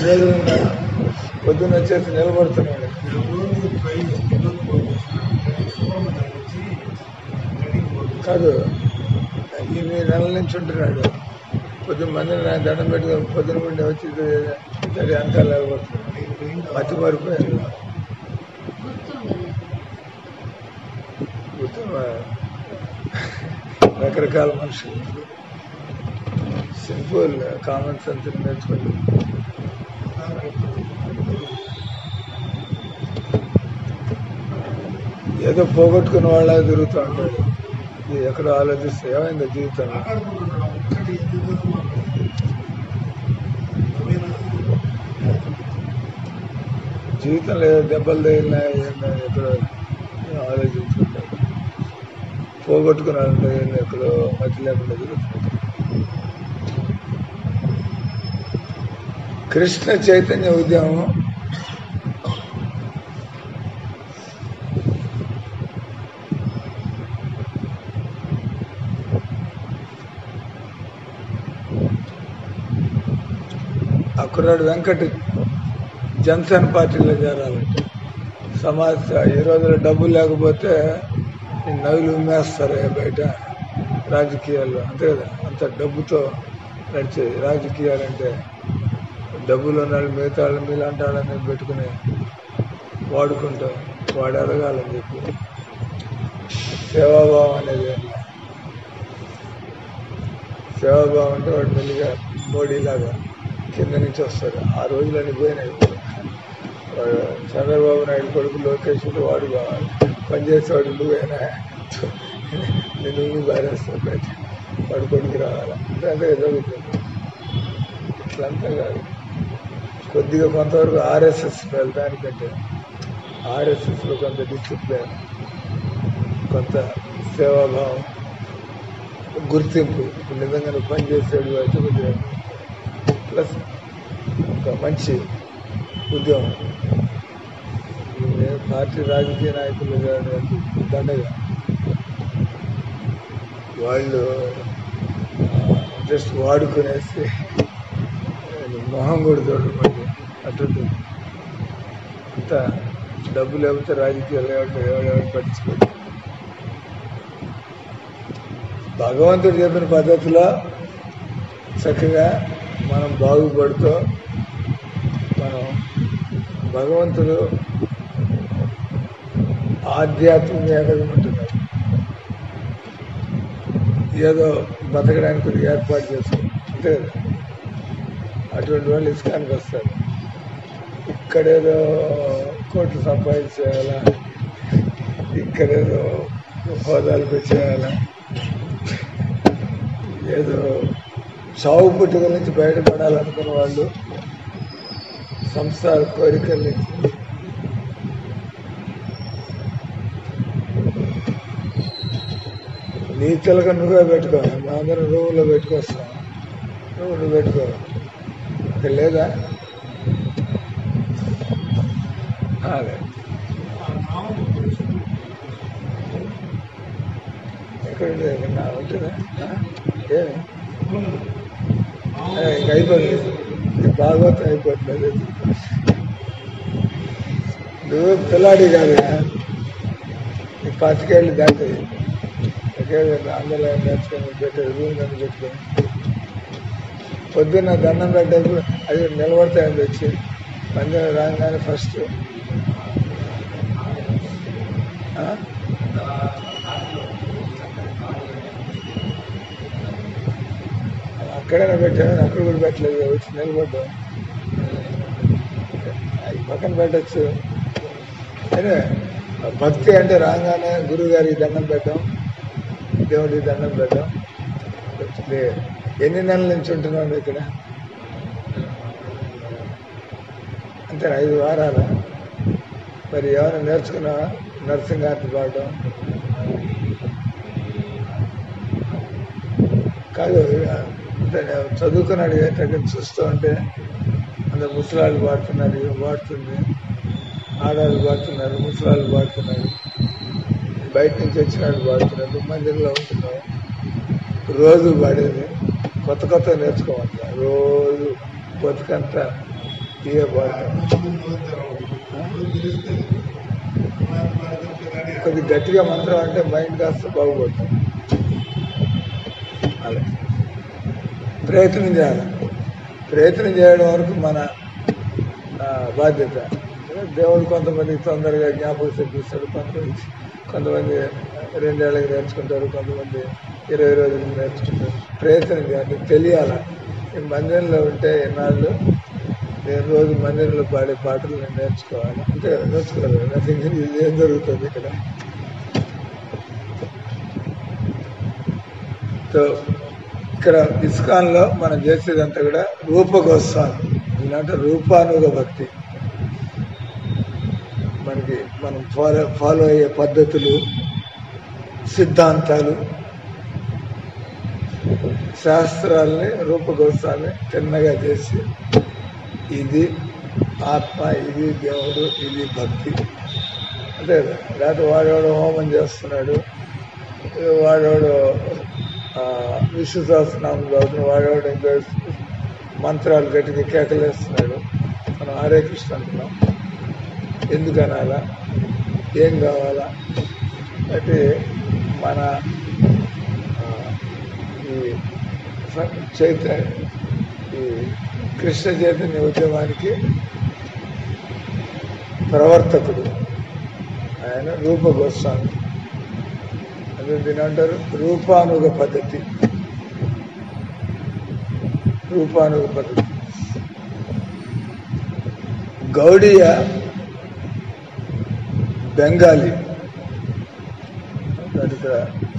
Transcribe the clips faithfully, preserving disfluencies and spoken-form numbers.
పొద్దున్న వచ్చేసి నిలబడుతున్నాడు. కాదు, ఇన్ని నెలల నుంచి ఉంటున్నాడు. పొద్దున్న మందిని ఆయన దండం పెట్టుకుని పొద్దున ఉండి వచ్చి తడి అంకాలు నిలబడుతున్నాడు. మతి మారిపోయాడు. రకరకాల మనుషులు సింపుల్ కామన్ సెన్స్ నేర్చుకోండి. ఏదో పోగొట్టుకున్న వాళ్ళ తిరుగుతూ ఉంటాడు. ఎక్కడో ఆలోచిస్తే ఏమైందో జీవితంలో. జీవితంలో ఏదో దెబ్బలు తగిలినా ఏమన్నా ఎక్కడో ఆలోచించుకుంటాడు. పోగొట్టుకున్నారంటే ఎక్కడో మతి లేకుండా తిరుగుతుంటాడు. కృష్ణ చైతన్య ఉద్యమం అక్కడాడు వెంకట జనసేన పార్టీలో చేరాలంటే సమాజ ఈ రోజుల్లో డబ్బు లేకపోతే నవ్వులు ఉమ్మేస్తారు బయట రాజకీయాల్లో. అంతే కదా, అంత డబ్బుతో నడిచే రాజకీయాలంటే డబ్బులు ఉన్నాడు. మిగతా వాళ్ళు మీలాంటి వాళ్ళని పెట్టుకుని వాడుకుంటాం. వాడు ఎదగాలని చెప్పి సేవాభావం అనేది సేవాభావం అంటే వాడు మెల్లిగా మోడీలాగా కింద నుంచి వస్తారు. ఆ రోజులన్నీ పోయినాయి. వాడు చంద్రబాబు నాయుడు కొడుకు లోకేష్ వాడు కావాలి. పనిచేసేవాడు నువ్వైనా నేను నువ్వు బారేస్తావు బయట వాడు కొడుకు రావాలి. అంటే అంతే జరుగుతుంది. ఇట్లంతా కాదు. కొద్దిగా కొంతవరకు ఆర్ఎస్ఎస్ వెళ్ళడానికంటే ఆర్ఎస్ఎస్లో కొంత డిసిప్లిన్, కొంత సేవాభావం, గుర్తింపు. ఇప్పుడు నిజంగా పనిచేసేడు అయితే కొద్దిగా ప్లస్ ఒక మంచి ఉద్యమం. పార్టీ రాజకీయ నాయకులు దండగా వాళ్ళు జస్ట్ వాడుకునేసి మొహం కూడా చూడమండి అటు అంత డబ్బు లేకపోతే రాజకీయాలు ఎవరు ఎవరెవరు పట్టించుకోండి. భగవంతుడు చెప్పిన పద్ధతిలో చక్కగా మనం బాగుపడుతూ మనం భగవంతుడు ఆధ్యాత్మిక ఎదగమంటున్నాడు. ఏదో బతకడానికి ఏర్పాటు చేసుకోండి అంతే కదా. అటువంటి వాళ్ళు ఇస్కానికి వస్తారు. ఇక్కడేదో కోట్లు సంపాదించేయాలా, ఇక్కడేదో హోదాలకు వచ్చేయాలా, ఏదో సాగు పుట్టుకల నుంచి బయటపడాలనుకున్న వాళ్ళు సంసార కోరికల నుంచి నీ తెలక నువ్వే పెట్టుకో. మా అందరం రూములో పెట్టుకొస్తాం. నువ్వు నువ్వు పెట్టుకో. ఇక్కడ లేదా అదే ఎక్కడ నా ఉంటుందా? ఏమి ఇంక అయిపోతుంది. భాగవతం అయిపోతుంది. నువ్వు పిల్లాడి కాదు, నీ పాతికేళ్ళు దాటుతుంది. అందరూ నేర్చుకొని పెట్టారు. రూమ్ నన్ను పెట్టుకొని పొద్దున్న దండం పెట్టేప్పుడు అది నిలబడతాయండి. వచ్చి మందిరం రాగానే ఫస్ట్ అక్కడైనా పెట్టాను, అక్కడ కూడా పెట్టలేదు. వచ్చి నిలబడ్డాం. అది పక్కన పెట్టచ్చు. అదే భక్తి అంటే రాగానే గురువు గారికి దండం పెట్టాం, దేవుడికి దండం పెట్టాం. ఎన్ని నెలల నుంచి ఉంటున్నాం ఇక్కడ? అంతే ఐదు వారాల. మరి ఏమైనా నేర్చుకున్నావా? నరసింహార్తి పాడడం కాదు. చదువుకున్నాడు దగ్గర చూస్తూ ఉంటే అందరు ముసలాళ్ళు పాడుతున్నారు, పాడుతుంది, ఆడాళ్ళు పాడుతున్నారు, ముసలాళ్ళు పాడుతున్నారు, బయట నుంచి వచ్చిన వాళ్ళు పాడుతున్నారు, మందిరంలో ఉంటున్నారు. రోజు పాడేది కొత్త కొత్త నేర్చుకోవాలి. రోజు బతుకంతా ఏ పాడతాం కొద్ది గట్టిగా మంత్రం అంటే మైండ్ కాస్త బాగుపడుతుంది. అలా ప్రయత్నం చేయాలి. ప్రయత్నం చేయడం వరకు మన బాధ్యత. దేవుడు కొంతమందికి తొందరగా జ్ఞాపకం శక్తిస్తాడు, కొంతమంది కొంతమంది రెండేళ్ళకి నేర్చుకుంటారు, కొంతమంది ఇరవై రోజులు నేర్చుకుంటారు. ప్రయత్నం చేయాలి, తెలియాలి. ఈ మందిరంలో ఉంటే ఎన్నాళ్ళు నేను రోజు మందిరంలో పాడే పాటలు నేను నేర్చుకోవాలి, అంతే కదా, నేర్చుకోవాలి. ఇది ఏం జరుగుతుంది ఇక్కడ? సో ఇక్కడ ఇస్కాన్లో మనం చేసేదంతా కూడా రూపగోస్వామి, ఇలాంటి రూపానుగ భక్తి. మనకి మనం ఫాలో ఫాలో అయ్యే పద్ధతులు, సిద్ధాంతాలు, శాస్త్రాలని రూపగోస్వామి చిన్నగా చేసి ఇది ఆత్మ, ఇది దేవుడు, ఇది భక్తి, అంతే కదా. లేకపోతే వాడేవాడు హోమం చేస్తున్నాడు, వాడేవాడు విష్ణు సహస్రనామం చదువుతున్నాడు, వాడేవాడు ఇంకా మంత్రాలు గట్టిగా కేకలేస్తున్నాడు. మనం హరే కృష్ణ అంటున్నాం, ఎందుకు అనాలా, ఏం కావాలా? అయితే మన ఈ చైతన్య ఈ కృష్ణ చైతన్య ఉద్యమానికి ప్రవర్తకుడు ఆయన రూప గోస్వామి. అదే దీని అంటారు రూపానుగ పద్ధతి. రూపానుగ పద్ధతి గౌడీయ బెంగాలీ. ఇక్కడ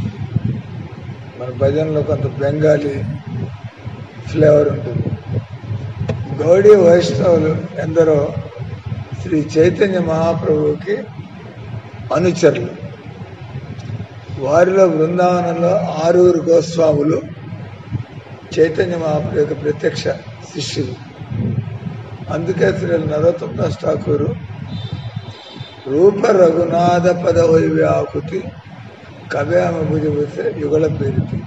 మన భజనలో కొంత బెంగాలీ ఫ్లేవర్ ఉంటుంది. గౌడీ వైష్ణవులు ఎందరో శ్రీ చైతన్య మహాప్రభువుకి అనుచరులు. వారిలో బృందావనంలో ఆరుగురు గోస్వాములు చైతన్య మహాప్రభు యొక్క ప్రత్యక్ష శిష్యులు. అందుకే శ్రీ నరోత్తమ దాస్ ఠాకూరు రూప రఘునాథ పద వైవ్యాకుతి కవ్యామ భుజభూతే యుగల పేరుతి.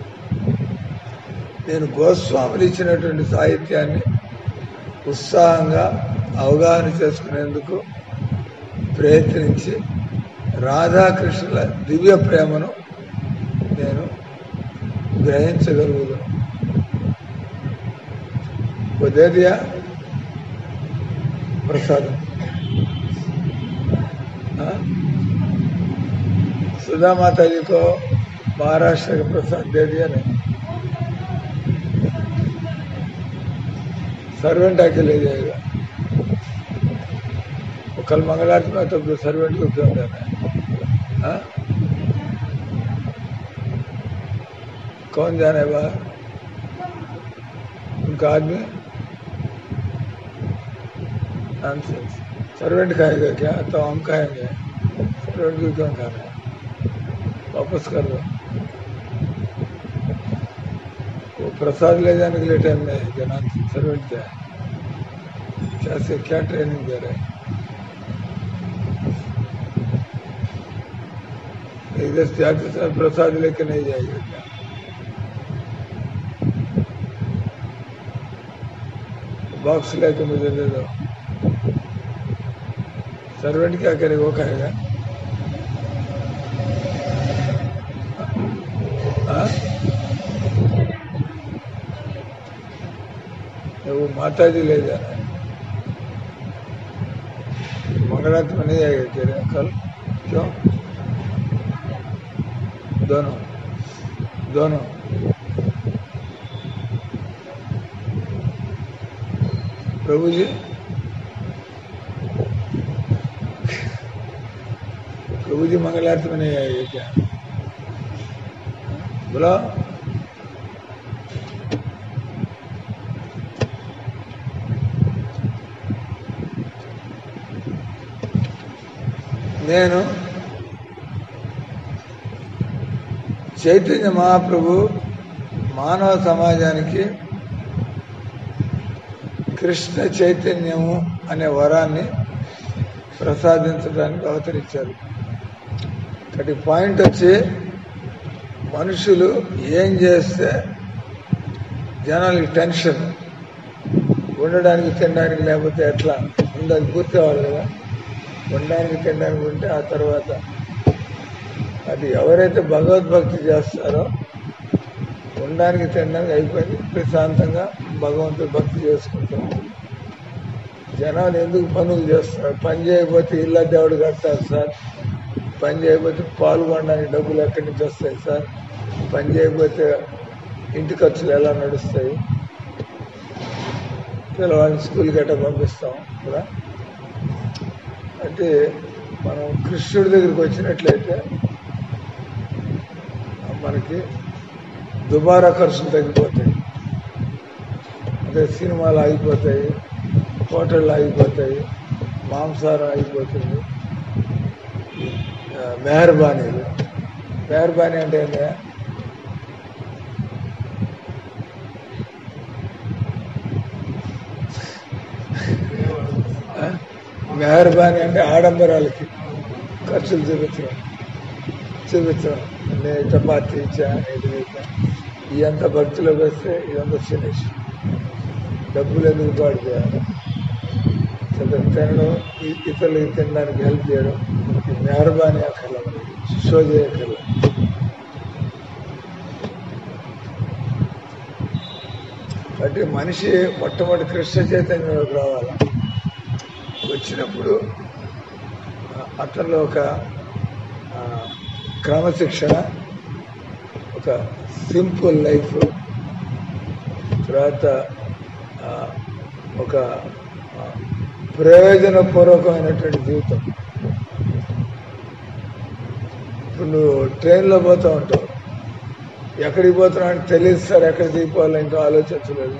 నేను గోస్వాములు ఇచ్చినటువంటి సాహిత్యాన్ని ఉత్సాహంగా అవగాహన చేసుకునేందుకు ప్రయత్నించి రాధాకృష్ణుల దివ్య ప్రేమను నేను గ్రహించగలుగుతాను. ఉదయ ప్రసాదం सुधा माता जी को महाराष्ट्र का प्रसाद दे दिया नहीं, सर्वेंट आके ले जाएगा। वो कल मंगलारती में तो सर्वेंट को क्यों देना है? हाँ? कौन जाने बाहर? उनका आदमी नॉनसेंस। सर्वेंट खाएगा क्या? तो हम खाएंगे, सर्वेंट को क्यों खाना है? वापस कर दो। वो प्रसाद ले जाने के लिए टाइम नहीं है क्या? नॉनसेंस। सर्वेंट क्या है? क्या से क्या ट्रेनिंग दे रहे हैं? इधर जाते समय प्रसाद लेके नहीं जाएगा क्या? बॉक्स लेके मुझे दे दो। सर्वेंट क्या करेगा? वो खाएगा। हाँ? वो माता जी ले जाना है। मंगलारती में नहीं आएगा कह रहे कल? क्यों? दोनों दोनों प्रभु जी प्रभु जी मंगलारती में नहीं आएगा क्या? बोला నేను చైతన్య మహాప్రభు మానవ సమాజానికి కృష్ణ చైతన్యము అనే వరాన్ని ప్రసాదించడానికి అవతరించారు. ఒకటి పాయింట్ వచ్చి మనుషులు ఏం చేస్తే జనాలకి టెన్షన్, ఉండడానికి తినడానికి లేకపోతే ఎట్లా ముందు అది పూర్తి అవ్వాలి కదా. ఉండడానికి తినడానికి ఉంటే ఆ తర్వాత అది ఎవరైతే భగవద్భక్తి చేస్తారో ఉండడానికి తినడానికి అయిపోయింది, ప్రశాంతంగా భగవంతుడు భక్తి చేసుకుంటారు. జనాలు ఎందుకు పనులు చేస్తారు? పని చేయకపోతే ఇళ్ళ దేవుడు కడతారు సార్, పని చేయకపోతే పాల్గొనడానికి డబ్బులు ఎక్కడి నుంచి వస్తాయి సార్, పని చేయకపోతే ఇంటి ఖర్చులు ఎలా నడుస్తాయి, పిల్లవాడిని స్కూల్కి ఎట్లా పంపిస్తాం కదా. అంటే మనం కృష్ణుడి దగ్గరికి వచ్చినట్లయితే మనకి దుబారా ఖర్చులు తగ్గిపోతాయి. అదే సినిమాలు ఆగిపోతాయి, హోటళ్ళు ఆగిపోతాయి, మాంసాహారం ఆగిపోతుంది. మెహర్బానీలు, మెహర్బానీ అంటే ఏంటంటే మెహర్బానీ అంటే ఆడంబరాలకి ఖర్చులు చూపించడం చూపించడం నేను చపాతీ ఇచ్చా, ఇది ఇచ్చా, ఇదంతా భక్తిలోకి వస్తే ఇదంతా ఫినిష్. డబ్బులు ఎందుకు పాడు చేయాలి? తినడం, ఇతరులకి తినడానికి హెల్ప్ చేయడం, ఈ మెహర్బానీ అక్కర్ల, షో చేయక్కర్ల. అంటే మనిషి మొట్టమొదటి కృష్ణ చైతన్యంలోకి రావాలి. వచ్చినప్పుడు అతనిలో ఒక క్రమశిక్షణ, ఒక సింపుల్ లైఫ్, తర్వాత ఒక ప్రయోజనపూర్వకమైనటువంటి జీవితం. ఇప్పుడు నువ్వు ట్రైన్లో పోతూ ఉంటావు, ఎక్కడికి పోతున్నావు అంటే తెలియదు సార్, ఎక్కడ దిగిపోవాలి ఇంకా ఆలోచించలేదు,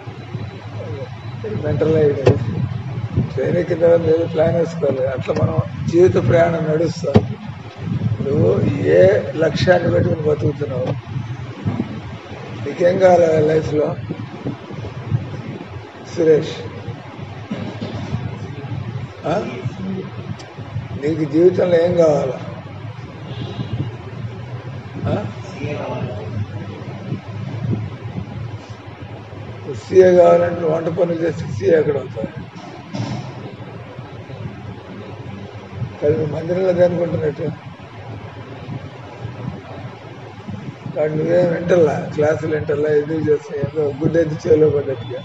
మెంటల్ అయ్యింది. ట్రైన్ ఎక్కిన తర్వాత ఏదో ప్లాన్ వేసుకోవాలి. అట్లా మనం జీవిత ప్రయాణం నడుస్తాం. నువ్వు ఏ లక్ష్యాన్ని పెట్టుకుని బతుకుతున్నావు? నీకేం కావాలి లైఫ్లో సురేష్? నీకు జీవితంలో ఏం కావాలా? సీఏ కావాలంటే వంట పనులు చేస్తే సీఏ ఎక్కడ అవుతాయి? కానీ నువ్వు మందిరంలో అనుకుంటున్నట్టు కానీ నువ్వేం వింటల్లా, క్లాసులు వింటల్లా, ఎందుకు చేస్తాయి ఏదో గుడ్డెత్తి చేలో పడ్డట్టుగా.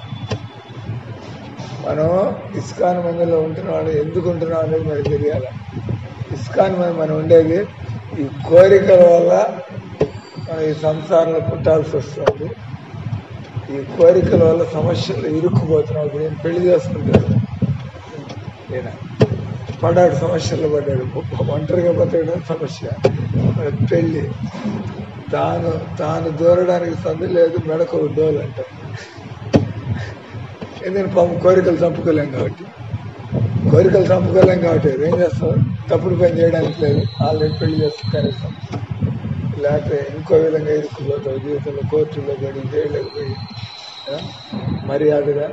మనం ఇస్కాన్ మందిలో ఉంటున్న వాళ్ళు ఎందుకు ఉంటున్నాం అనేది మనకు తెలియాలి. ఇస్కాన్ మంది మనం ఉండేది ఈ కోరికల వల్ల మనం ఈ సంసారంలో పుట్టాల్సి వస్తుంది. ఈ కోరికల వల్ల సమస్యలు ఇరుక్కుపోతున్నాం. ఇప్పుడు నేను పెళ్లి చేసుకుంటాను, నేను పడ్డాడు సమస్యలు పడ్డాడు, ఒంటరిగా బతకడం సమస్య, పెళ్ళి, తాను తాను దూరడానికి సందు లేదు, మెడకు డోలు అంటారు. ఎందుకంటే పాపం కోరికలు చంపుకోలేం కాబట్టి, కోరికలు చంపుకోలేం కాబట్టి ఏం చేస్తాం? తప్పుడు పని చేయడానికి లేదు, ఆల్రెడీ పెళ్లి చేస్తాం కనీసం, లేకపోతే ఇంకో విధంగా ఇరుక్కుపోతావు జీవితంలో, కోర్టులో పడి, జైలుకి పోయి మర్యాదగా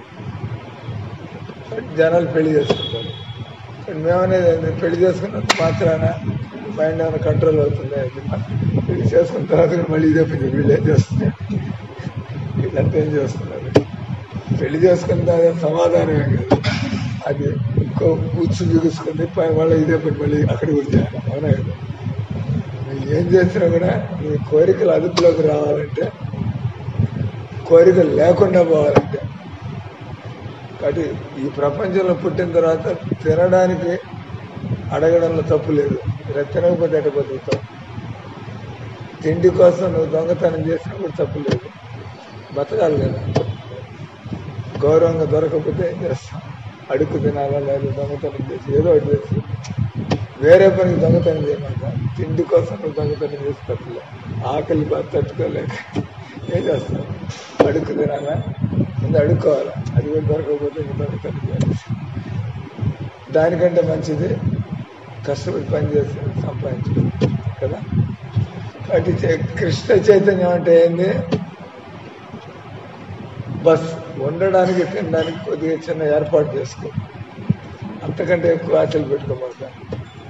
జనాలు పెళ్లి చేసుకుంటారు. మేమనేది పెళ్లి చేసుకున్నంత మాత్రాన మైండ్ ఏమైనా కంట్రోల్ అవుతుంది? పెళ్లి చేసుకున్న తర్వాత మళ్ళీ ఇదే పని వీళ్ళు ఏం చేస్తున్నారు, వీళ్ళంతా ఏం చేస్తున్నారు? పెళ్లి చేసుకున్న తర్వాత సమాధానమే కాదు, అది ఇంకో ఉచ్చు బిగుసుకుంది మళ్ళీ ఇదే పని మళ్ళీ అక్కడ కూడా చేయాలి. అవునా కదా? మీరు ఏం చేసినా కూడా మీ కోరికలు అదుపులోకి రావాలంటే, కోరికలు లేకుండా పోవాలంటే, కాబట్టి ఈ ప్రపంచంలో పుట్టిన తర్వాత తినడానికి అడగడంలో తప్పు లేదు. తినకపోతే ఎట్ట బతుకుతావు? తిండి కోసం నువ్వు దొంగతనం చేసినప్పుడు తప్పు లేదు, బతకాలి కదా. గౌరవంగా దొరకకపోతే ఏం చేస్తాం? అడుగు తినాలా, లేదా దొంగతనం చేసి ఏదో ఒకటి చేసి వేరే పనికి దొంగతనం చేయమంట. తిండి కోసం నువ్వు దొంగతనం చేసి తప్పులే, ఆకలి బాధ తట్టుకోలేక ఏం చేస్తావు? అడుగు తినాలా, ముందు అడుక్కోవాలా, అది కూడా దొరకకపోతే ఇంకా దొంగతనం చేయాలి. దానికంటే మంచిది కష్టపడి పని చేసి సంపాదించడం కదా. కాబట్టి కృష్ణ చైతన్యం అంటే ఏంది? బస్ ఉండడానికి తినడానికి కొద్దిగా చిన్న ఏర్పాటు చేసుకో, అంతకంటే ఎక్కువ ఆశలు పెట్టుకోమాక.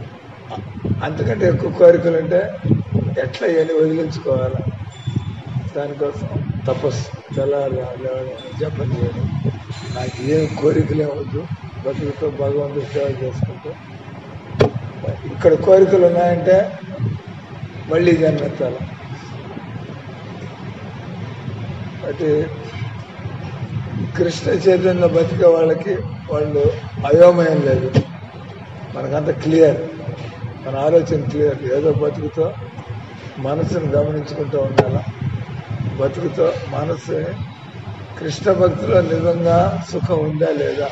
అంతకంటే ఎక్కువ కోరికలు ఉంటే ఎట్లా ఇవన్నీ వదిలించుకోవాలా? దానికోసం తపస్సు తెల్లారి జపం చేయడం. నాకు ఏం కోరికలే వద్దు, బతుకుతో భగవంతుడు సేవ చేసుకుంటూ. ఇక్కడ కోరికలు ఉన్నాయంటే మళ్ళీ జన్మెత్తాలి. అంటే కృష్ణ చైతన్యంలో బతికే వాళ్ళకి వాళ్ళు అయోమయం లేదు, మనకంత క్లియర్, మన ఆలోచన క్లియర్. ఏదో బతుకుతో మనసును గమనించుకుంటూ ఉండాల. బతుకుతో మనసు కృష్ణ భక్తిలో నిజంగా సుఖం ఉందా లేదా,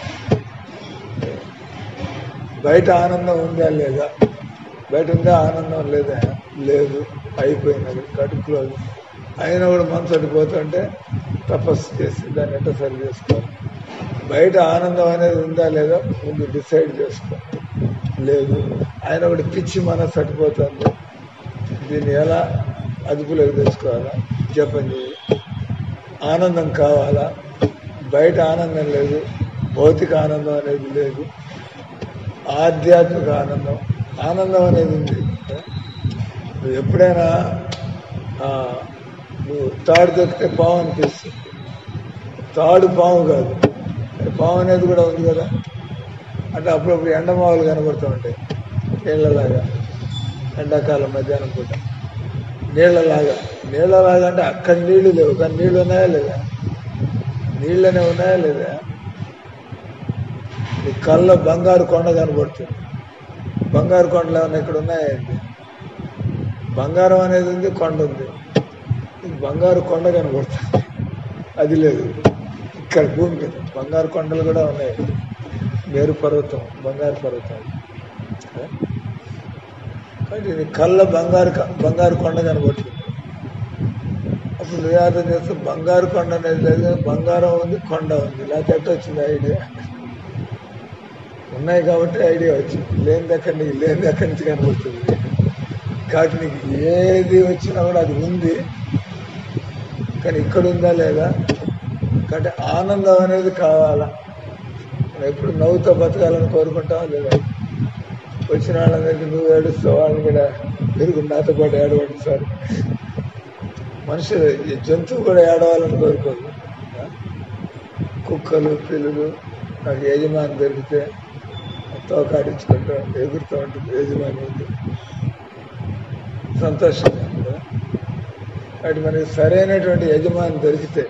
బయట ఆనందం ఉందా లేదా, బయట ఉందా ఆనందం లేదా, లేదు, అయిపోయినది, కటు క్లోజ్. అయినా కూడా మనసు అడిపోతుంటే తపస్సు చేసి దాన్ని ఎట్లా సరి చేసుకోవాలి. బయట ఆనందం అనేది ఉందా లేదా ముందు డిసైడ్ చేసుకో. లేదు, ఆయన కూడా పిచ్చి మనసు అడిపోతుంది, దీన్ని ఎలా అదుపులోకి తెచ్చుకోవాలా, జపం చేయాలి. ఆనందం కావాలా, బయట ఆనందం లేదు, భౌతిక ఆనందం అనేది లేదు, ఆధ్యాత్మిక ఆనందం ఆనందం అనేది ఉంది. నువ్వు ఎప్పుడైనా నువ్వు తాడు దొరికితే పాము అనిపిస్తుంది, తాడు పాము కాదు, పాము అనేది కూడా ఉంది కదా. అంటే అప్పుడప్పుడు ఎండమావులు కనబడుతూ ఉంటాయి నీళ్ళలాగా, ఎండాకాలం మధ్యాహ్నం పూట నీళ్ళలాగా. నీళ్ళలాగా అంటే అక్కడ నీళ్లు లేవు, కానీ నీళ్ళు ఉన్నాయా లేదా, నీళ్ళనే ఉన్నాయా లేదా. నీ కళ్ళ బంగారు కొండ కనబడుతుంది, బంగారు కొండలు ఏమన్నా ఇక్కడ ఉన్నాయండి. బంగారం అనేది ఉంది, కొండ ఉంది, బంగారు కొండ కనబడుతుంది, అది లేదు. ఇక్కడ భూమి మీద బంగారు కొండలు కూడా ఉన్నాయి, మేరు పర్వతం, బంగారు పర్వతం. కాబట్టి నీ కళ్ళ బంగారు బంగారు కొండ కనబడుతుంది. అప్పుడు నివేదన చేస్తే బంగారు కొండ అనేది లేదు, బంగారం ఉంది, కొండ ఉంది. లేకపోతే ఎట్లా వచ్చింది ఐడియా? ఉన్నాయి కాబట్టి ఐడియా వచ్చింది, లేని దగ్గర నీకు లేని దగ్గర నుంచి కనబడుతుంది. కాబట్టి నీకు ఏది వచ్చినా కూడా అది ఉంది, కానీ ఇక్కడ ఉందా లేదా. కాబట్టి ఆనందం అనేది కావాలా. మనం ఎప్పుడు నవ్వుతో బతకాలని కోరుకుంటావా లేదా. వచ్చిన వాళ్ళందరికీ నువ్వు ఏడుస్తావు, వాళ్ళని కూడా పెరుగు నాతో పాటు ఏడవండి సార్. మనుషులు జంతువు కూడా ఏడవాలని కోరుకోదు. కుక్కలు పిల్లులు నాకు యజమాని దొరికితే తోకాడించుకుంటూ ఎగురుతూ ఉంటుంది, యజమాని ఉంది, సంతోషంగా ఉంటుంది. కాబట్టి మనకి సరైనటువంటి యజమాని దొరికితే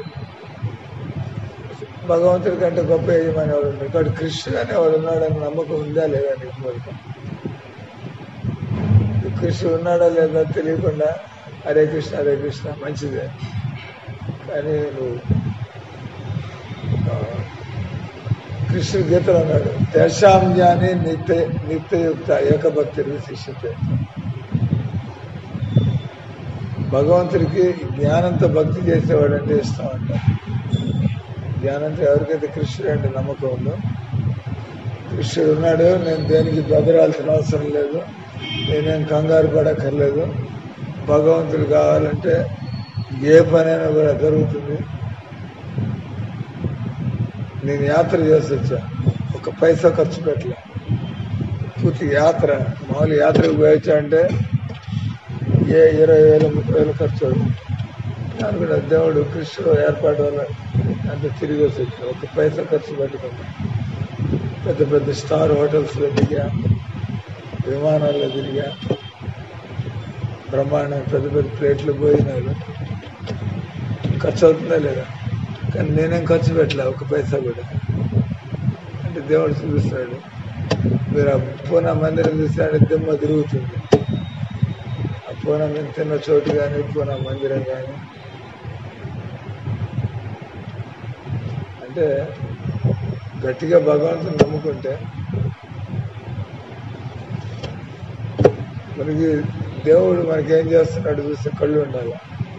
భగవంతుడి కంటే గొప్ప యజమాని ఎవరు ఉంటారు. కాబట్టి కృష్ణుడు అనేవాడు ఉన్నాడని నమ్మకం ఉందా లేదా నీకు కోరిక. కృష్ణుడు ఉన్నాడా లేదా తెలియకుండా హరే కృష్ణ హరే కృష్ణ మంచిదే, కానీ నువ్వు కృష్ణుడు గీతలు అన్నాడు, తేషాం జ్ఞాని నిత్య నిత్యయుక్త ఏకభక్తి శిష్యతే. భగవంతుడికి జ్ఞానంతో భక్తి చేసేవాడు అంటే ఇష్టం అంట. జ్ఞానంతో ఎవరికైతే కృష్ణుడు అంటే నమ్మకం ఉందో, కృష్ణుడు ఉన్నాడు, నేను దేనికి బెదరాల్సిన అవసరం లేదు, నేనేం కంగారు పడక్కర్లేదు, భగవంతుడు కావాలంటే ఏ పనైనా కూడా జరుగుతుంది. నేను యాత్ర చేసి వచ్చా, ఒక పైసా ఖర్చు పెట్టలే, పూర్తి యాత్ర. మామూలు యాత్రకు పోయొచ్చా అంటే ఏ ఇరవై వేలు ముప్పై వేలు ఖర్చు అవుతుంది. దాని కూడా దేవుడు కృష్ణుడు ఏర్పాటు వల్ల అంత తిరిగి వచ్చి ఒక పైసా ఖర్చు పెట్టుకుంటా. పెద్ద పెద్ద స్టార్ హోటల్స్లో దిగా, విమానాల్లో తిరిగా, బ్రహ్మాండం పెద్ద పెద్ద ప్లేట్లు భోజనాలు. ఖర్చు అవుతుందా లేదా, కానీ నేనేం ఖర్చు పెట్టలే ఒక పైసా కూడా. అంటే దేవుడు చూపిస్తాడు. మీరు ఆ పూనా మందిరం చూస్తే దిమ్మ తిరుగుతుంది. ఆ పూనా మేము తిన్న చోటు కానీ, పూనా మందిరం కానీ. అంటే గట్టిగా భగవంతుని నమ్ముకుంటే మనకి దేవుడు మనకేం చేస్తున్నాడు చూస్తే కళ్ళు ఉండాలి.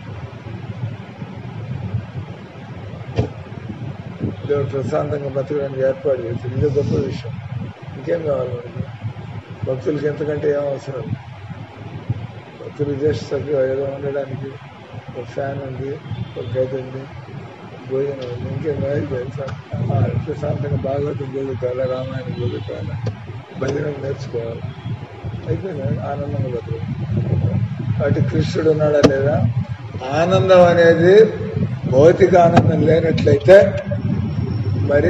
దేవుడు ప్రశాంతంగా బతకడానికి ఏర్పాటు చేస్తుంది. ఇదే గొప్ప విషయం. ఇంకేం కావాలి మనకి? భక్తులకి ఎంతకంటే ఏం అవసరం? భక్తులు జస్ట్ చక్కగా ఏదో ఉండడానికి ఒక ఫ్యాన్ ఉంది, ఒక గది ఉంది, భోజనం ఉంది, ఇంకేం తెలుసా? ప్రశాంతంగా భాగవతం చదువుకోవాలి, రామాయణం చదువుకోవాలి, భజనం నేర్చుకోవాలి, అయిపోయింది, ఆనందంగా బతుకు. కాబట్టి కృష్ణుడు ఉన్నాడా లేదా, ఆనందం అనేది భౌతిక ఆనందం లేనట్లయితే మరి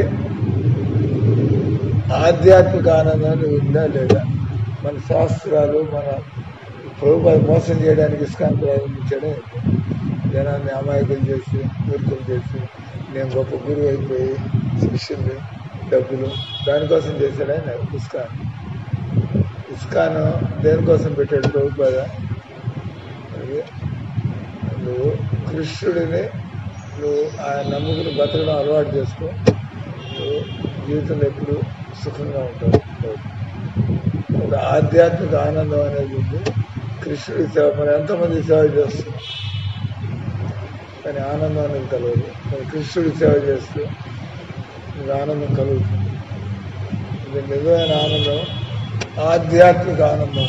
ఆధ్యాత్మిక ఆనందాన్ని ఉందా లేదా? మన శాస్త్రాలు మన ప్రభుత్వాలు మోసం చేయడానికి ఇస్కాన్ ప్రారంభించడం జనాన్ని అమాయకులు చేసి మూర్ఖులు చేసి నేను గొప్ప గురువు అయిపోయి శిష్యులు డబ్బులు దానికోసం చేశాడు ఆయన ఇస్కాన్. ఇస్కాన్ దేనికోసం పెట్టాడు ప్రభుత్వాద? నువ్వు కృష్ణుడిని నువ్వు ఆయన నమ్ముకుని బతకడం అలవాటు చేసుకో, నువ్వు జీవితంలో ఎప్పుడు సుఖంగా ఉంటావు. ఒక ఆధ్యాత్మిక ఆనందం అనేది ఉంది. కృష్ణుడి సేవ మనం ఎంతమంది సేవ చేస్తున్నాం కానీ ఆనందం అనేది కలగదు. మనం కృష్ణుడి సేవ చేస్తే నీకు ఆనందం కలుగుతుంది. ఇది నిజమైన ఆనందం, ఆధ్యాత్మిక ఆనందం.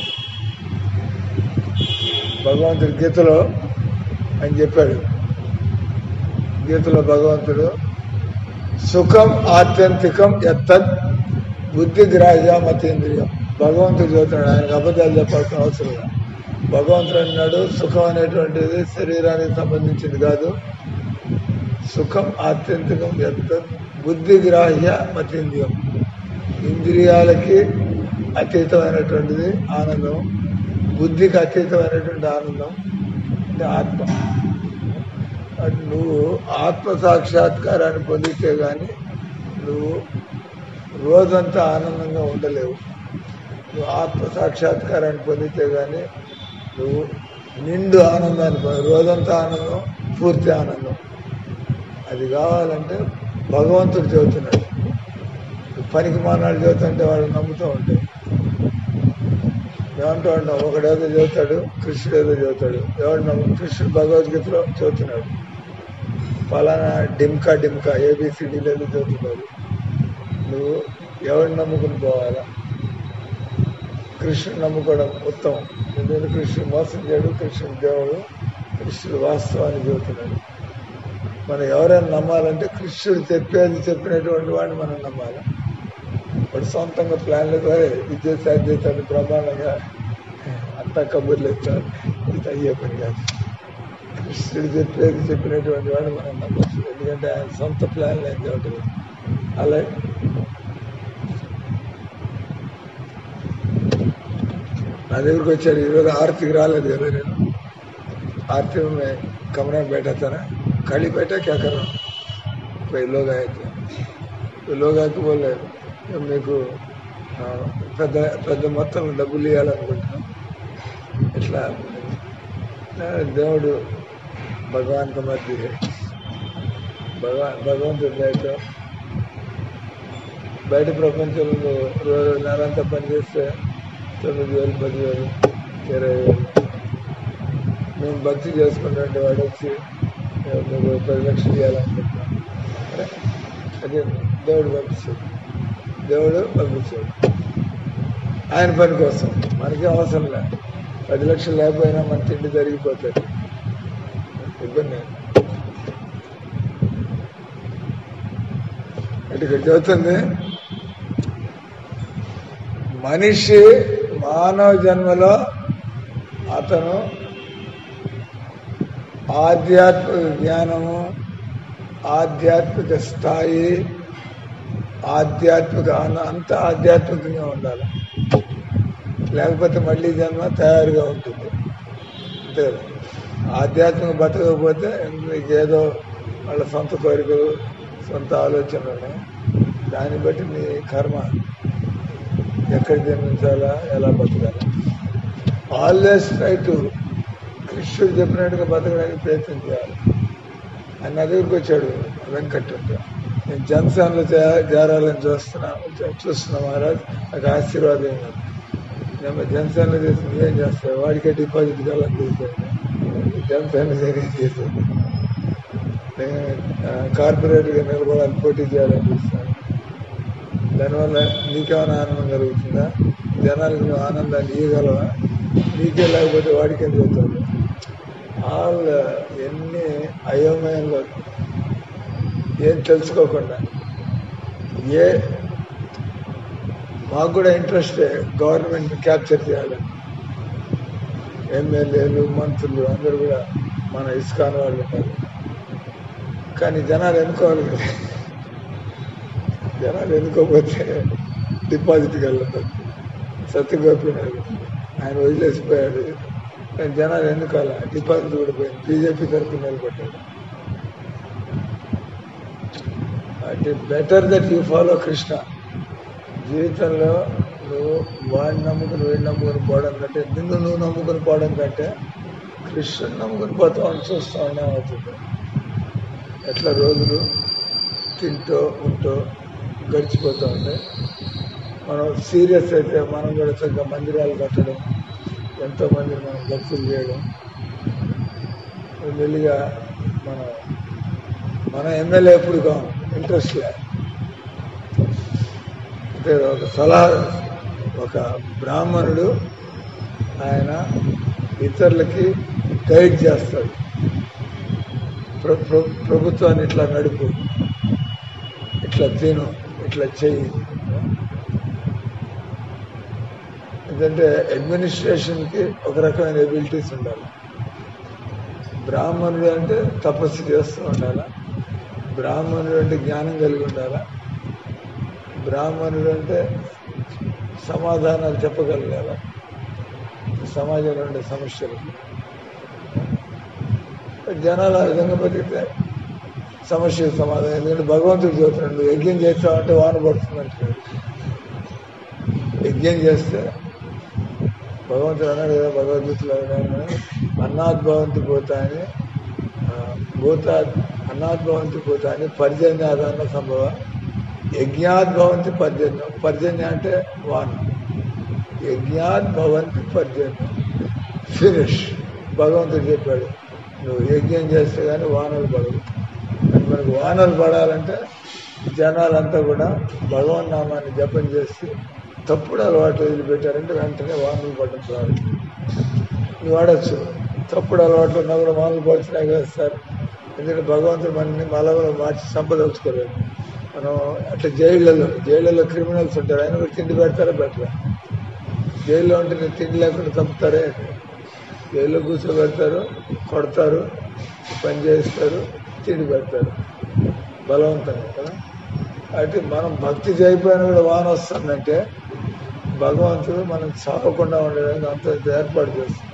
భగవంతుడి గీతలో ఆయన చెప్పాడు, గీతలో భగవంతుడు సుఖం ఆత్యంతికం ఎత్తద్ బుద్ధి గ్రాహ్య మతేంద్రియం. భగవంతుడు చదువుతున్నాడు, ఆయనకు అబద్ధాలు చెప్పాల్సిన అవసరం లేదు. భగవంతుడు అన్నాడు సుఖం అనేటువంటిది శరీరానికి సంబంధించింది కాదు, సుఖం ఆత్యంతికం ఎత్తద్ బుద్ధి గ్రాహ్య మతేంద్రియం. ఇంద్రియాలకి అతీతమైనటువంటిది ఆనందం, బుద్ధికి అతీతమైనటువంటి ఆనందం అంటే ఆత్మ. అది నువ్వు ఆత్మ సాక్షాత్కారాన్ని పొందితే కానీ నువ్వు రోజంతా ఆనందంగా ఉండలేవు. నువ్వు ఆత్మ సాక్షాత్కారాన్ని పొందితే కానీ నువ్వు నిండు ఆనందాన్ని పొంది రోజంతా ఆనందం, పూర్తి ఆనందం. అది కావాలంటే భగవంతుడు చెబుతున్నాడు. పనికి మానాలు చదువుతుంటే వాళ్ళు నమ్ముతూ ఉంటాయి. ఏమంటూ ఉంటాం, ఒకడేదో చదువుతాడు, కృష్ణుడు ఏదో చదువుతాడు. ఎవడు నమ్ము కృష్ణుడు భగవద్గీతలో చదువుతున్నాడు, ఫలానా డిమ్కా డిమ్కా ఏబిసిడీలు ఏదో చదువుతున్నాడు. నువ్వు ఎవరిని నమ్ముకుని పోవాలా? కృష్ణుడు నమ్ముకోవడం ఉత్తమం. ఎందుకంటే కృష్ణుడు మోసం చేయడు, కృష్ణుడు దేవుడు, కృష్ణుడు వాస్తవాన్ని చెబుతున్నాడు. మనం ఎవరైనా నమ్మాలంటే కృష్ణుడు చెప్పేది చెప్పినటువంటి వాడిని మనం నమ్మాలి. వాడు సొంతంగా ప్లాన్ల ద్వారా ఇది చేసి అది చేస్తాడు, బ్రహ్మాండంగా అంతా కబుర్లు ఇస్తారు. ఇది అయ్యే పని కాదు. కృష్ణుడు చెప్పేది చెప్పినటువంటి వాడిని మనం నమ్మచ్చు, ఎందుకంటే ఆయన సొంత ప్లాన్లు ఏం చెప్పలేదు. అలాగే నా దగ్గరికి వచ్చాడు ఈరోజు, ఆర్తికి రాలేదు కదా నేను. आरती में कमरा में बैठा था ना, खाली बैठा क्या कर रहा हूँ, कोई लोग आए थे. तो लोग आके बोले మీకు పెద్ద పెద్ద మొత్తం డబ్బులు ఇవ్వాలనుకుంటున్నాం. ఇట్లా దేవుడు భగవాన్ క మధ్య భగవాన్ భగవంతుడి అయితే బయట ప్రపంచంలో రోజు నెలంతా పనిచేస్తే తొమ్మిది వేలు పదివేలు ఇరవై వేలు. మేము భక్తి చేసుకున్నట్టు వాడు వచ్చి మీకు పది లక్షలు ఇవ్వాలనుకుంటున్నాం. అదే దేవుడు పంపిస్తాడు, దేవుడు పంపించాడు ఆయన పని కోసం. మనకి అవసరం లేదు, పది లక్షలు లేకపోయినా మన తిండి జరిగిపోతుంది, ఇబ్బంది. అంటే ఇక్కడ చదువుతుంది, మనిషి మానవ జన్మలో అతను ఆధ్యాత్మిక జ్ఞానము, ఆధ్యాత్మిక స్థాయి, ఆధ్యాత్మిక అంత ఆధ్యాత్మికంగా ఉండాలి. లేకపోతే మళ్ళీ జన్మ తయారుగా ఉంటుంది. అంతే కదా. ఆధ్యాత్మిక బతకపోతే నీకేదో వాళ్ళ సొంత కోరికలు, సొంత ఆలోచనలు, దాన్ని బట్టి నీ కర్మ ఎక్కడ జన్మించాలా, ఎలా బతకాలా. ఆల్వేస్ ట్రై టు కృష్ణుడు చెప్పినట్టుగా బతకడానికి ప్రయత్నం చేయాలి. ఆయన నా దగ్గరికి వచ్చాడు వెంకట్ అంటే, నేను జనసేనలో చేరాలని చూస్తున్నా చూస్తున్నా మహారాజ్, నాకు ఆశీర్వాదం అయినది. నేను జనసేనలో చేసి నువ్వేం చేస్తావు, వాడికే డిపాజిట్ కావాలని చేశాను. జనసేన చేసేది నేను కార్పొరేట్గా నిలబడాలని, పోటీ చేయాలని చూస్తాను. దానివల్ల నీకేమైనా ఆనందం కలుగుతుందా? జనాలకు నువ్వు ఆనందాన్ని ఇవ్వగలవా? నీకే లేకపోతే వాడికేం చెబుతాడు. ఆల్ ఎన్ని అయోమయంలో ఏం తెలుసుకోకుండా, ఏ మాకు కూడా ఇంట్రెస్టే గవర్నమెంట్ క్యాప్చర్ చేయాలని. ఎమ్మెల్యేలు, మంత్రులు అందరూ కూడా మన ఇస్కాన్ వాళ్ళు ఉన్నారు. కానీ జనాలు ఎన్నుకోవాలి కదా, జనాలు ఎన్నుకోకపోతే డిపాజిట్కి వెళ్ళదు. సత్యగోపినాడు ఆయన వదిలేసిపోయాడు, కానీ జనాలు ఎన్నుకోవాల, డిపాజిట్ కూడా పోయింది. బీజేపీ తరఫున నిలబడ్డాడు. అంటే better that you follow Krishna. జీవితంలో నువ్వు వాడిని నమ్ముకుని వీడిని నమ్ముకుని పోవడం కంటే, నిన్ను నువ్వు నమ్ముకుని పోవడం కంటే కృష్ణుని నమ్ముకుని పోతామని చూస్తూ ఉన్నాం అవుతుంది. ఎట్లా రోజులు తింటూ ఉంటూ గడిచిపోతూ ఉంటాయి. మనం సీరియస్ అయితే మనం కూడా చక్కగా మందిరాలు కట్టడం, ఎంతోమందిని మనం భక్తులు చేయడం, మెల్లిగా మనం మన ఎమ్మెల్యే ఎప్పుడు కావు ఇంట్రెస్ట్ లేదు. అంటే ఒక సలహా, ఒక బ్రాహ్మణుడు ఆయన ఇతరులకి గైడ్ చేస్తాడు. ప్ర ప్రభుత్వాన్ని ఇట్లా నడుపు, ఇట్లా తిను, ఇట్లా చెయ్యి. ఎందుకంటే అడ్మినిస్ట్రేషన్కి ఒక రకమైన ఎబిలిటీస్ ఉండాలి. బ్రాహ్మణుడు అంటే తపస్సు చేస్తూ ఉండాలా, బ్రాహ్మణుడు అంటే జ్ఞానం కలిగి ఉండాలా, బ్రాహ్మణుడు అంటే సమాధానాలు చెప్పగలగాల సమాజంలో ఉండే సమస్యలు. జనాలు ఆ విధంగా బతికితే సమస్య సమాధానం. ఎందుకంటే భగవంతుడు చెబుతున్నాడు, నువ్వు యజ్ఞం చేస్తావంటే వాన పడుతుందంటున్నాడు. యజ్ఞం చేస్తే భగవంతుడు అన్నాడు కదా భగవద్గీతలో, అన్నాద్భవంతి పోతా అని భూతా అన్నాద్భవంతి పోతా అని పర్జన్యాదాన సంభవ యజ్ఞాద్భవంతి పర్జన్యం. పర్జన్య అంటే వాన, యజ్ఞాద్భవంతి పర్జన్యం. ఫినిష్. భగవంతుడు చెప్పాడు, నువ్వు యజ్ఞం చేస్తే కానీ వానలు పడవు. మనకు వానలు పడాలంటే జనాలంతా కూడా భగవన్ నామాన్ని జపం చేసి తప్పుడు అలవాటు వదిలిపెట్టారంటే వెంటనే వానలు పడడం ప్రారంభం. నువ్వు వాడచ్చు, తప్పుడు అలవాట్లు ఉన్నా కూడా వానలు పడుతున్నాయి కదా సార్. ఎందుకంటే భగవంతుడు మనల్ని మలవలో మార్చి సంపదలుచుకోలేదు. మనం అట్లా జైళ్ళలో జైళ్ళలో క్రిమినల్స్ ఉంటారు, ఆయన కూడా తిండి పెడతారా బెటరా? జైల్లో ఉంటే నేను తిండి లేకుండా చంపుతారే. జైల్లో కూర్చోబెడతారు, కొడతారు, పని చేస్తారు, తిండి పెడతారు బలవంతంగా కదా. అయితే మనం భక్తి చేయకపోయినా కూడా వాన వస్తుందంటే భగవంతుడు మనం చావకుండా ఉండడానికి అంత ఏర్పాటు చేస్తున్నాడు.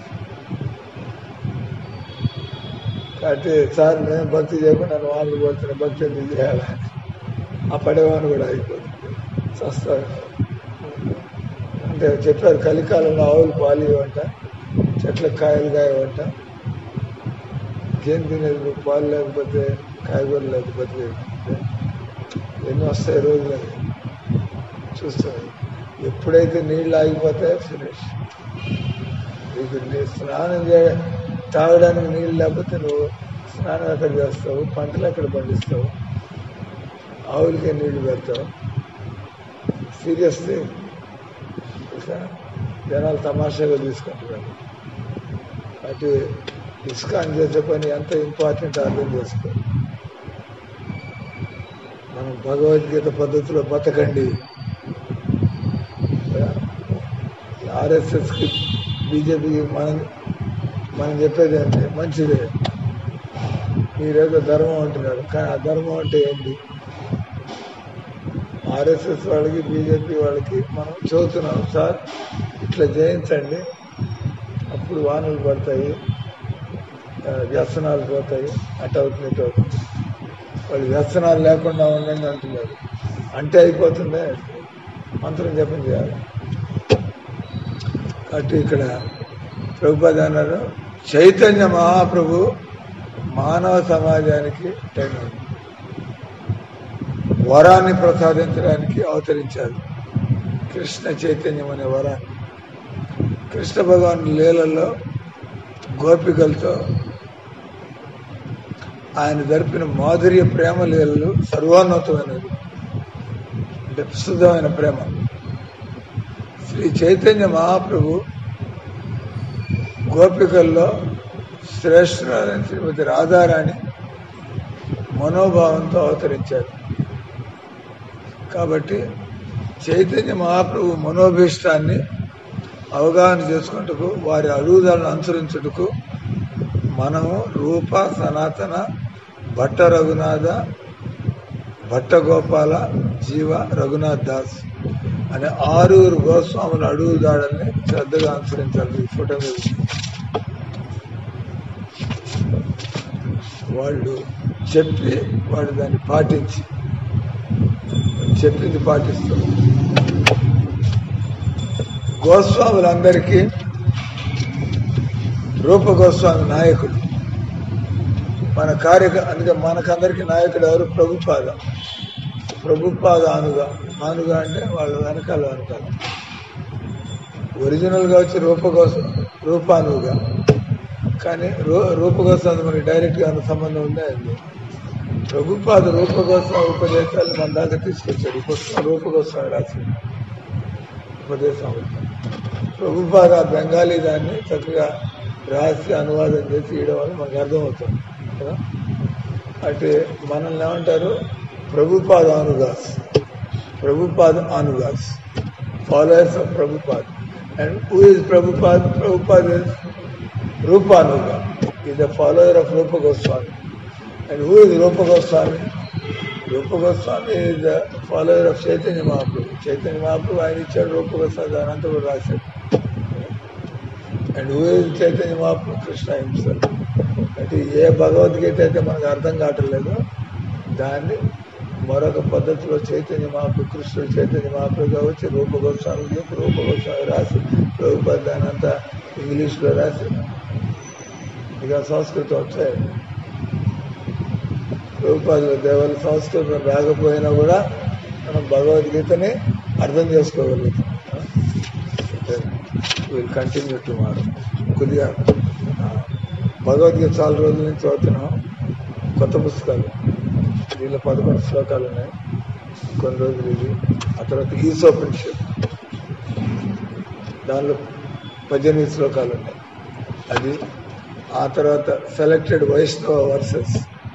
కాబట్టి సార్ నేను భక్తి చేయకుండా వానలు పోతున్నా, భక్తి ఎందుకు చేయాలని ఆ పడేవాను కూడా అయిపోతుంది, చస్తారు. అంటే చెప్పారు కలికాలంలో ఆవులు పాలు ఇవ్వంట, చెట్లకు కాయలు కాయవంట. ఇంకేం తినేది పాలు లేకపోతే, కాయగూరలు లేకపోతే ఎన్ని వస్తాయి రోజులని చూస్తాయి. ఎప్పుడైతే నీళ్ళు ఆగిపోతే ఫినిష్. నీకు నీ స్నానం చే తాగడానికి నీళ్ళు లేకపోతే నువ్వు స్నానం ఎక్కడ చేస్తావు, పంటలు ఎక్కడ పండిస్తావు, ఆవులకే నీళ్లు పెడతావు. సీరియస్లీ జనాలు తమాషాగా తీసుకుంటున్నారు. అటు ఇస్కాన్ చేసే పని ఎంత ఇంపార్టెంట్ అర్థం చేసుకో. మనం భగవద్గీత పద్ధతిలో బతకండి. ఆర్ఎస్ఎస్కి బీజేపీకి మనం మనం చెప్పేది అంటే మంచిదే, మీరేదో ధర్మం అంటున్నారు, కానీ ఆ ధర్మం అంటే ఏంటి? ఆర్ఎస్ఎస్ వాళ్ళకి బీజేపీ వాళ్ళకి మనం చెబుతున్నాం, సార్ ఇట్లా జయించండి, అప్పుడు వానలు పడతాయి, వ్యసనాలు పోతాయి, అటు అవుతుంది ఇటు అవుతుంది. వాళ్ళు వ్యసనాలు లేకుండా ఉండండి అంటున్నారు, అంటే అయిపోతుందే, మంత్రం జపం చేయాలి. కాబట్టి ఇక్కడ ప్రభుపాద అన్నారు, చైతన్య మహాప్రభు మానవ సమాజానికి టైం వరాన్ని ప్రసాదించడానికి అవతరించారు. కృష్ణ చైతన్యం అనే వరాన్ని కృష్ణ భగవాన్ లీలల్లో గోపికలతో ఆయన జరిపిన మాధుర్య ప్రేమ లీలలు సర్వోన్నతమైనది, అంటే ప్రస్తుతమైన ప్రేమ. శ్రీ చైతన్య మహాప్రభు గోపికల్లో శ్రేష్ఠురాలని శ్రీమతి రాధారాణి మనోభావంతో అవతరించారు. కాబట్టి చైతన్య మహాప్రభు మనోభీష్టాన్ని అవగాహన చేసుకుంటకు, వారి అడుగుదలను అనుసరించుటకు మనము రూప సనాతన భట్ట రఘునాథ భట్ట గోపాల జీవ రఘునాథ్ దాస్ అనే ఆరుగురు గోస్వాముల అడుగు దాడల్ని శ్రద్ధగా అనుసరించాలి. ఈ ఫోటో మీద వాళ్ళు చెప్పి వాళ్ళు దాన్ని పాటించి చెప్పింది పాటిస్తారు. గోస్వాములందరికీ రూప గోస్వామి నాయకుడు. మన కార్యక అందుకే మనకందరికి నాయకుడు ఎవరు? ప్రభుపాద. ప్రభుపాద ఆనుగా ఆనుగా అంటే వాళ్ళ వెనకాల వెనకాల ఒరిజినల్ గా వచ్చి రూప గోస్వ రూపానుగా, కానీ రూ రూప గోస్వామి మనకి డైరెక్ట్ గా సంబంధం ఉందే అండి. ప్రభుపాద రూప గోస్వామి ఉపదేశాలు మన దాకా తీసుకొచ్చాడు. ఈ పుస్తకం రూప గోస్వామి రాసింది ఉపదేశం. ప్రభుపాద బెంగాలీ దాన్ని చక్కగా రాసి అనువాదం చేసి ఇవ్వడం వల్ల మనకు అర్థమవుతుంది కదా. అంటే మనల్ని ఏమంటారు? ప్రభుపాద అనుగాస్. ప్రభుపాద అనుగాస్, followers of Prabhupada. And who is Prabhupada? Prabhupada is Rupanuga, is the follower of Rupa Goswami. And who is Rupa Goswami? Rupa Goswami is the follower of Chaitanya Mahaprabhu. Chaitanya Mahaprabhu ఆయన ఇచ్చాడు, రూప గోస్వామి దాని అంతా కూడా రాశాడు. And who is Chaitanya Mahaprabhu? Krishna himself. అంటే ఏ భగవద్గీత అయితే మనకు అర్థం కావట్లేదు దాన్ని మరొక పద్ధతిలో చైతన్య మహాప్రభు, కృష్ణుడు చైతన్య మహాప్రభుగా వచ్చి రూప గోస్వామి చెప్పి రూప గోస్వామి రాసి ప్రభుపాద దాని అంతా ఇంగ్లీష్లో రాసి ఇక సంస్కృతం వచ్చాయి. ప్రభుపాద దేవాల సంస్కృతం రాకపోయినా కూడా మనం భగవద్గీతని అర్థం చేసుకోగలుగుతాం. Will continue tomorrow. కొద్దిగా భగవద్గీత చాలా రోజుల నుంచి చదువుతున్నాం. కొత్త పుస్తకాలు దీనిలో పదకొండు శ్లోకాలు ఉన్నాయి. కొన్ని రోజులు ఇది, ఆ తర్వాత ఈశోపనిషత్ దానిలో పద్దెనిమిది శ్లోకాలు ఉన్నాయి. అది ఆ తర్వాత సెలెక్టెడ్ వైష్ణవ వర్సెస్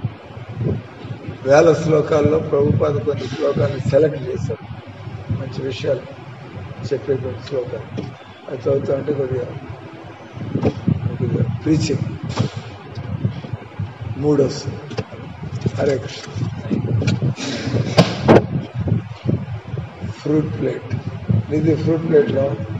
వేల శ్లోకాల్లో ప్రభుపాద కొన్ని శ్లోకాలను సెలెక్ట్ చేశారు. మంచి విషయాలు చెప్పే కొన్ని శ్లోకాలు అది చదువుతా ఉంటే కొద్దిగా కొద్దిగా ప్రీచింగ్ మూడు వస్తుంది. హరే కృష్ణ. ఫ్రూట్ ప్లేట్ ఇది ఫ్రూట్ ప్లేట్లో